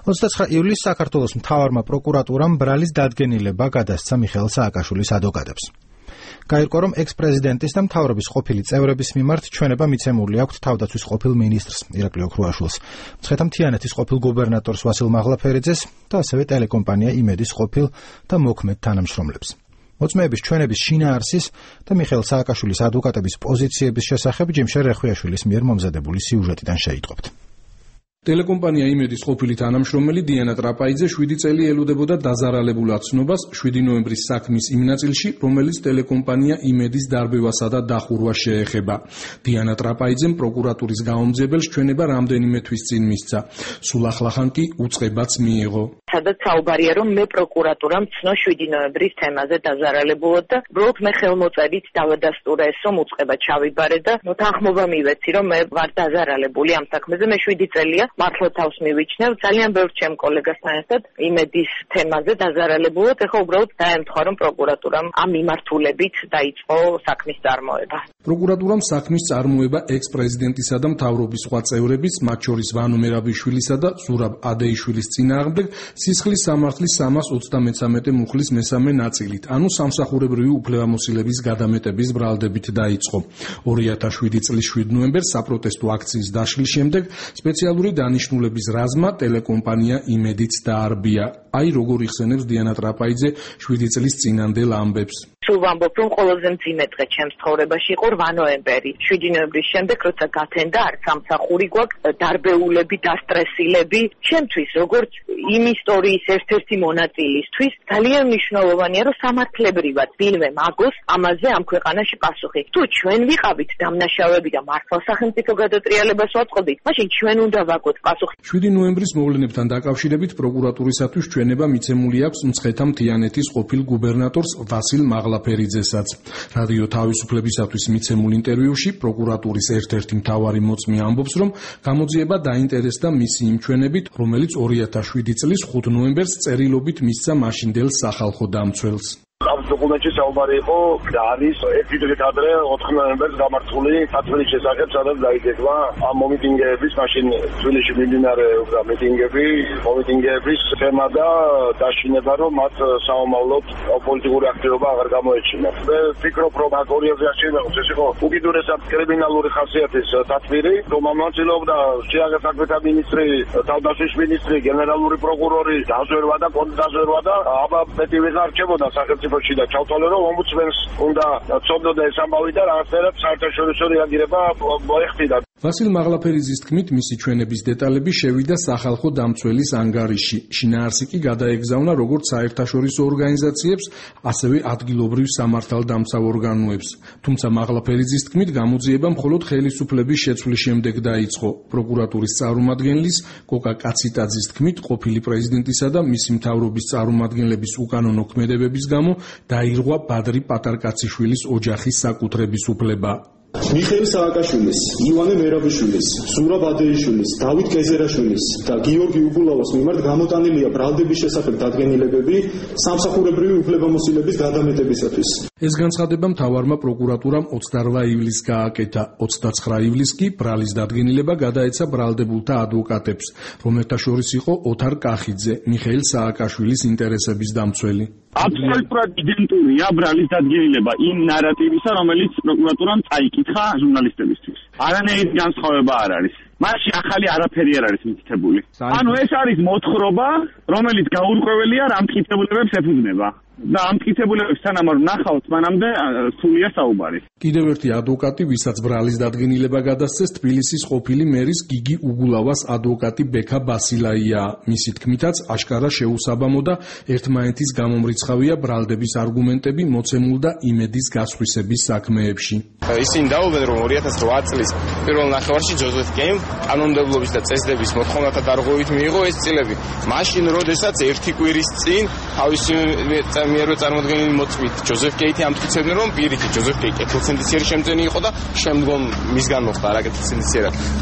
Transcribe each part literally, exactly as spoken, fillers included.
ოცდაცხრა ივლისს საქართველოს მთავარმა პროკურატურამ ბრალის დადგენილება გადასცა მიხეილ სააკაშვილის ადვოკატებს. გაირკვა, რომ ექს-პრეზიდენტის და მთავრობის ყოფილი წევრების მიმართ ჩვენება მიცემული აქვთ თავდაცვის ყოფილ მინისტრს ირაკლი ოქრუაშვილს, მცხეთა-მთიანეთის ყოფილ გუბერნატორს ვასილ მაღლაფერიძეს და ასევე ტელეკომპანია იმედის ყოფილ და მოქმედ თანამშრომლებს. მოწმეების ჩვენების შინაარსის და მიხეილ სააკაშვილის ადვოკატების პოზიციების შესახებ ჯიმშე რეხვიაშვილის მიერ მომზადებული სიუჟეტიდან შეიტყობთ. ტელეკომპანია იმედის ყოფილი თანამშრომელი დიანა ტრაპაიძე შვიდი წელი ელოდებოდა დაზარალებულ აცნობას შვიდი ნოემბრის საქმის იმ ნაწილში, რომელიც ტელეკომპანია იმედის დარბევასა და დახურვას შეეხება. დიანა ტრაპაიძემ პროკურატურის გაუმძებელს ჩვენება რამდენიმე თვის წინ მისცა. სულ ახლახან კი უწყებაც მიიღო. სადაც საუბარია, რომ მე პროკურატურამ ცნო შვიდი ნოემბრის თემაზე დაზარალებულად და უბრალოდ მე ხელმოწერით დავადასტურე ეს, რომ უწყება ჩავიბარე და მოთანხმობა მივეცი, რომ მე ვარ დაზარალებული ამ საქმეზე. მე შვიდი წელია მართლა თავს მივიჩნევ, ძალიან ბევრ ჩემ კოლეგასთან ერთად იმედის თემაზე დაზარალებულად, ეხლა უბრალოდ დაემთხვა, რომ პროკურატურამ ამ მიმართულებით დაიწყო საქმის წარმოება. პროკურატურამ საქმის წარმოება ექს-პრეზიდენტისა და მთავრობის სხვა წევრების, მათ შორის ვანო მერაბიშვილისა და ზურაბ ადეიშვილის წინააღმდეგ სისხლის სამართლის სამას ოცდამეცამეტე მუხლის მესამე ნაწილით, ანუ სამსახურებრივი უფლებამოსილების გადამეტების ბრალდებით დაიწყო. ორი ათას შვიდი წლის შვიდ ნოემბერს საპროტესტო აქციის დაშლის შემდეგ სპეციალური დანიშნულების რაზმა ტელეკომპანია იმედიც დაარბია. აი როგორ იხსენებს დიანა ტრაპაიძე შვიდი წლის წინანდელ ამბებს. სულ ვამბობ, რომ ყველაზე მძიმე დღე ჩემს ცხოვრებაში იყო რვა ნოემბერი. შვიდი ნოემბრის შემდეგ, როცა გათენდა არც სამსახური გვაქვს, დარბეულები, დასტრესილები. ჩემთვის, როგორც იმ ისტორიის ერთ-ერთი მონაწილისთვის, ძალიან მნიშვნელოვანია, რომ სამართლებრივად ვინმე მაგოს ამაზე ამ ქვეყანაში პასუხი. თუ ჩვენ ვიყავით დამნაშავეები და მართლა სახელმწიფო გადატრიალებას ვაწყობდით, მაშინ ჩვენ უნდა ვაგოთ პასუხი. შვიდი ნოემბრის მოვლენებთან დაკავშირებით პროკურატურისათვის ჩვენება მიცემული აქვს მცხეთა-მთიანეთის ყოფილ გუბერნატორს ვასილ მაღლაფერიძესაც. რადიო თავისუფლებისათვის მიცემულ ინტერვიუში პროკურატურის ერთ-ერთი მთავარი მოწმე ამბობს, რომ გამოძიება დაინტერესდა მისი იმ ჩვენებით, რომელიც ორი ათას შვიდი წლის ხუთ ნოემბერს წერილობით მისცა მაშინდელ სახალხო დამცველს. ამ დოკუმენტში საუბარი იყო და არის ერთი დღით ადრე ოთხ ნოემბერს გამართული სათვლის შესახებ, სადაც დაიგეგმა ამ მომიტინგეების, მაშინ თბილისში მიმდინარეობდა მიტინგები, მომიტინგეების თემა და დაშინება, რომ მათ საომავლოდ პოლიტიკური აქტივობა აღარ გამოეჩინათ. მე ვფიქრობ, რომ აქ ორი ათას შვიდი ეს იყო უკიდურესად კრიმინალური ხასიათის დათვირი, რომ ამონაწილეობდა შეაგეთ საქმეთა მინისტრი, თავდაცვის მინისტრი, გენერალური პროკურორი, დაზვერვა და კონტრდაზვერვა და აბა მეტი ვიღარ რჩებოდა სახელმწიფო და ჩავთვალე, რომ ომბუდსმენს უნდა ცოდნოდა ეს ამბავი და რაღაცნაირად საერთაშორისო რეაგირება მოეხდინა. ვასილ მაღლაფერიძის თქმით, მისი ჩვენების დეტალები შევიდა სახალხო დამცველის ანგარიშში. შინაარსი კი გადაეგზავნა როგორც საერთაშორისო ორგანიზაციებს, ასევე ადგილობრივ სამართალდამცავ ორგანოებს. თუმცა მაღლაფერიძის თქმით, გამოძიება მხოლოდ ხელისუფლების შეცვლის შემდეგ დაიწყო. პროკურატურის წარმომადგენლის კოკა კაციტაძის თქმით, ყოფილი პრეზიდენტისა და მისი მთავრობის წარმომადგენლების უკანონო ქმედებების გამო დაირღვა ბადრი პატარკაციშვილის ოჯახის საკუთრების უფლება. მიხეილ სააკაშვილის, ივანე მერაბიშვილის, ზურაბ ადეიშვილის, დავით კეზერაშვილის და გიორგი უგულავას მიმართ გამოტანილია ბრალდების შესახებ დადგენილებები სამსახურებრივი უფლებამოსილების გადამეტებისათვის. ეს განცხადება მთავარმა პროკურატურამ ოცდარვა ივლისს გააკეთა. ოცდაცხრა ივლისს კი ბრალის დადგენილება გადაეცა ბრალდებულთა ადვოკატებს, რომელთა შორის იყო ოთარ კახიძე, მიხეილ სააკაშვილის ინტერესების დამცველი. აბსოლუტურად იდენტურია ბრალის დადგენილება იმ ნარატივისა, რომელიც პროკურატურამ წაიკითხა ჟურნალისტებისთვის. არანაირი განსხვავება არ არის. მასში ახალი არაფერი არ არის მითითებული. ანუ ეს არის მოთხრობა, რომელიც გაურკვეველია რა მტკიცებულებებს ეფუძნება. და ამ მტკიცებულებებს სანამ არ ვნახავთ, მანამდე სულია საუბარი. კიდევ ერთი ადვოკატი, ვისაც ბრალის დადგენილება გადასცეს, თბილისის ყოფილი მერის გიგი უგულავას ადვოკატი ბექა ბასილაია. მისი თქმითაც აშკარა შეუსაბამო და ერთმანეთის გამომრიცხავია ბრალდების არგუმენტები მოცემულ და იმედის გასხვისების საქმეებში. ისინი დაობენ, რომ ორი ათას რვა წლის პირველ ნახევარში ჯოზეფ კეიმ კანონმდებლობის და წესდების მოთხოვნათა დარღვევით მიიღო ეს წილები. მაშინ, როდესაც ერთი კვირის წინ თავისი მიერვე წარმოდგენილი მოწმით ჯოზეფ კეითი ამტკიცებდნენ, რომ პირიქით ჯოზეფ კეი კეთილსინდისიერი შემძენი იყო და შემდგომ მისგან მოხდა არაკეთილსინდისიერად დათმობა.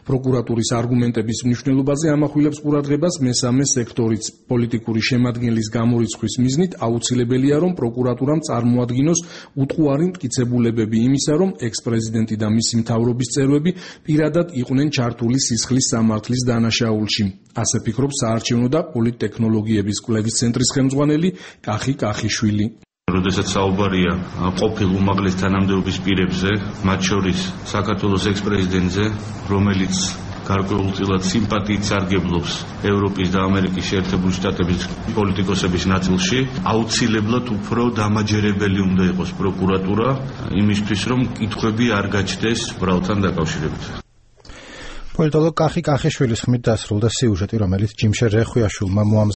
პროკურატურის არგუმენტების მნიშვნელობაზე ამახვილებს ყურადღებას მესამე სექტორიც. პოლიტიკური შემადგენლის გამორიცხვის მიზნით აუცილებელია, რომ პროკურატურამ წარმოადგინოს უტყუარი მტკიცებულებები იმისა, რომ ექს-პრეზიდენტი და მისი მთავრობის წევრები პირადად იყვნენ ჩართული სისხლის სამართლის დანაშაულში. ასე ფიქრობს საარჩევნო და პოლიტტექნოლოგიების კვლევის ცენტრის ხელმძღვანელი კახი კახიშვილი. როდესაც საუბარია ყოფილ უმაღლეს თანამდებობის პირებზე, მათ შორის საქართველოს ექს-პრეზიდენტზე, რომელიც გარკვეულწილად სიმპათიით სარგებლობს ევროპის და ამერიკის შეერთებული შტატების პოლიტიკოსების ნაწილში, აუცილებლად უფრო დამაჯერებელი უნდა იყოს პროკურატურა იმისთვის, რომ კითხვები არ გაჩნდეს ბრალთან დაკავშირებით. პოლიტოლოგ კახი კახიშვილის ხმით დასრულდა სიუჟეტი, რომელიც ჯიმშე რეხვიაშვილმა